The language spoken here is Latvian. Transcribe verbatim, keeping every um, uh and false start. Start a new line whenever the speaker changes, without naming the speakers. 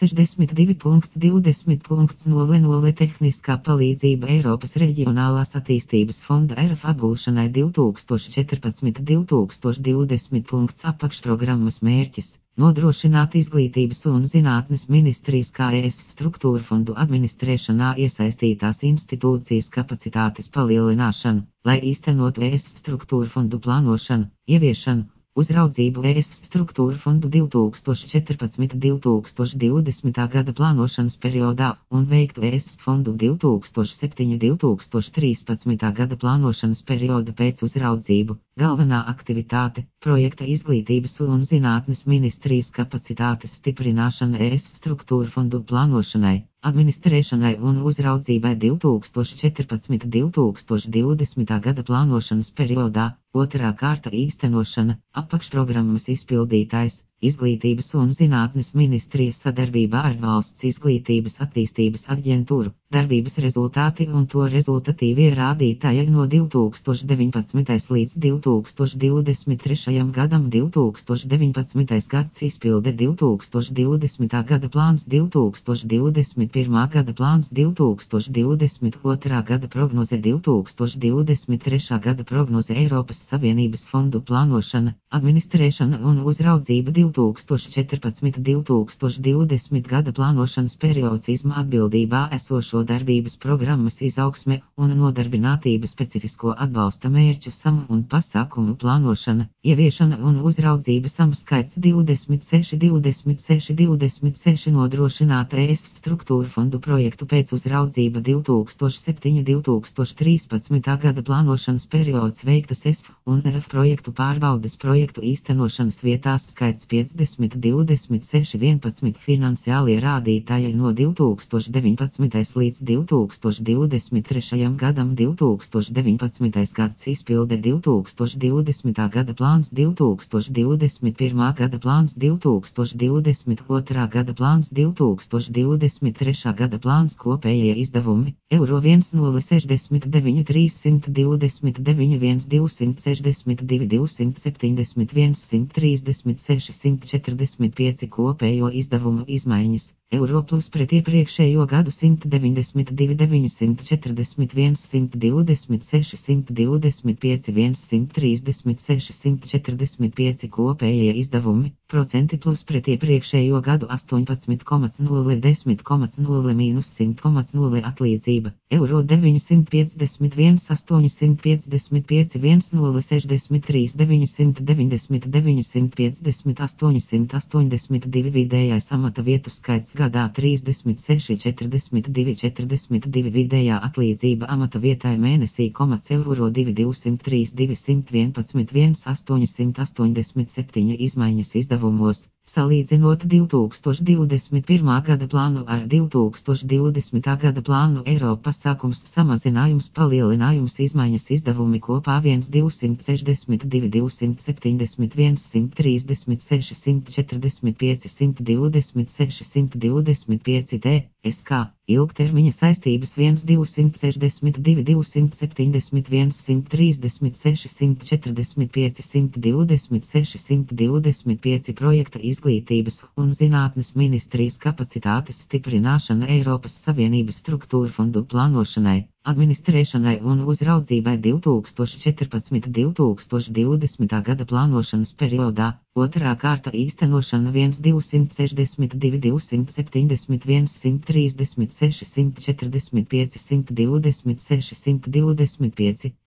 sešdesmit divi divdesmit nulle nulle Tehniskā palīdzība Eiropas Reģionālās attīstības fonda E R F apgūšanai divs tūkstoši četrpadsmit līdz divi tūkstoši divdesmit. Apakšprogrammas mērķis - nodrošināt izglītības un zinātnes ministrijas kā E S struktūra fondu administrēšanā iesaistītās institūcijas kapacitātes palielināšanu, lai īstenotu E S struktūra fondu plānošanu, ieviešanu, uzraudzību E S struktūra fondu divi tūkstoši četrpadsmit līdz divi tūkstoši divdesmitā gada plānošanas periodā un veiktu E S fondu divi tūkstoši septiņi līdz divi tūkstoši trīspadsmitā gada plānošanas perioda pēc uzraudzību. Galvenā aktivitāte - projekta izglītības un zinātnes ministrijas kapacitātes stiprināšana E S struktūra fondu plānošanai, administrēšanai un uzraudzībai divi tūkstoši četrpadsmit līdz divi tūkstoši divdesmitā gada plānošanas periodā. Otrā kārta īstenošana - apakšprogrammas izpildītājs - Izglītības un zinātnes ministrijas sadarbībā ar Valsts izglītības attīstības aģentūru. Darbības rezultāti un to rezultatīvie rādītāji no divi tūkstoši deviņpadsmitais līdz divi tūkstoši divdesmit trešajam gadam. divi tūkstoši deviņpadsmitais gads izpilde divi tūkstoši divdesmitā gada plāns, divi tūkstoši divdesmit pirmā gada plāns, divi tūkstoši divdesmit otrā gada prognoze, divi tūkstoši divdesmit trešā gada prognoze. Eiropas Savienības fondu plānošana, administrēšana un uzraudzība divi tūkstoši četrpadsmit līdz divi tūkstoši divdesmit gada plānošanas periods izma atbildībā esošo darbības programmas izaugsme un nodarbinātība specifisko atbalsta mērķu sama un pasākumu plānošana, ieviešana un uzraudzība sama skaits divdesmit seši, divdesmit seši, divdesmit seši nodrošināta E S struktūra fondu projektu pēc uzraudzība divi tūkstoši septiņi līdz divi tūkstoši trīspadsmitā gada plānošanas periods veiktas E S F un R F projektu pārbaudes projektu īstenošanas vietās skaits piecdesmit, divdesmit seši, vienpadsmit finansiālie rādītāji no divi tūkstoši deviņpadsmitais līdz divi tūkstoši divdesmit trešajam gadam. divi tūkstoši deviņpadsmitais gads izpilde divi tūkstoši divdesmitā gada plāns, divi tūkstoši divdesmit pirmā gada plāns, divi tūkstoši divdesmit otrā gada plāns, divi tūkstoši divdesmit trešā gada plāns. Kopējie izdevumi - eiro viens nulle sešdesmit deviņi, trīssimt divdesmit deviņi, viens divsimt sešdesmit divi, divsimt septiņdesmit viens, simt trīsdesmit seši, simt četrdesmit pieci. Kopējo izdevumu izmaiņas - eiro plus pret iepriekšējo gadu simt deviņdesmit divi, deviņsimt četrdesmit viens, simt divdesmit seši, simt divdesmit pieci, viens, simt trīsdesmit seši, simt četrdesmit pieci. Kopējie izdevumi - procenti plus pret iepriekšējo gadu astoņpadsmit komats nulle, desmit komats nulle mīnus simt komats nulle atlīdzība - eiro deviņsimt piecdesmit viens, astoņsimt piecdesmit pieci, viens nulle sešdesmit trīs, deviņsimt deviņdesmit deviņi, simt piecdesmit astoņi, simt astoņdesmit divi. Vidējais amata vietu skaits gadā trīsdesmit seši, četrdesmit divi, četrdesmit divi. Vidējā atlīdzība amata vietai mēnesī komats eiro divi, divsimt trīs, divsimt vienpadsmit, viens, astoņsimt astoņdesmit septiņi. Izmaiņas izdevumos. Salīdzinot divi tūkstoši divdesmit pirmā gada plānu ar divi tūkstoši divdesmitā gada plānu, Eiropas pasākums samazinājums, palielinājums, izmaiņas izdevumi kopā viens, divsimt sešdesmit divi, divsimt septiņdesmit viens, simt trīsdesmit seši, simt četrdesmit pieci, simt divdesmit seši, simt divdesmit pieci. T. S. K. Ilgtermiņa saistības viens, divsimt sešdesmit divi, divsimt septiņdesmit viens, simt trīsdesmit seši, simt četrdesmit pieci, simt divdesmit seši, simt divdesmit pieci. Projekta izglītības un zinātnes ministrijas kapacitātes stiprināšana Eiropas Savienības struktūra fondu plānošanai, administrēšanai un uzraudzībai divi tūkstoši četrpadsmit līdz divi tūkstoši divdesmitā gada plānošanas periodā. Otrā kārta īstenošana viens, divsimt sešdesmit divi, divsimt septiņdesmit viens, simt trīsdesmit seši, simt četrdesmit pieci, simt divdesmit seši, simt divdesmit pieci.